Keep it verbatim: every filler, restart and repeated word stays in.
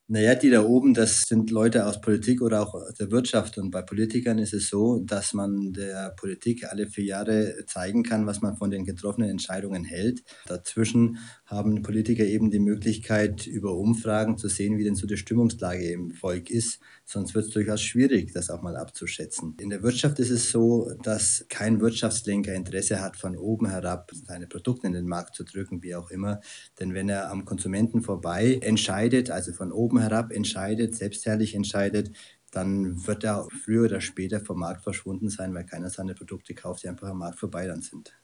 Na ja, die da oben, das sind Leute aus Politik oder auch aus der Wirtschaft. Und bei Politikern ist es so, dass man der Politik alle vier Jahre zeigen kann, was man von den getroffenen Entscheidungen hält. Dazwischen haben Politiker eben die Möglichkeit, über Umfragen zu sehen, wie denn so die Stimmungslage im Volk ist. Sonst wird es durchaus schwierig, das auch mal abzuschätzen. In der Wirtschaft ist es so, dass kein Wirtschaftslenker Interesse hat, von oben herab seine Produkte in den Markt zu drücken, wie auch immer. Denn wenn er am Konsumenten vorbei entscheidet, also von oben herab entscheidet, selbstherrlich entscheidet, dann wird er früher oder später vom Markt verschwunden sein, weil keiner seine Produkte kauft, die einfach am Markt vorbei dann sind.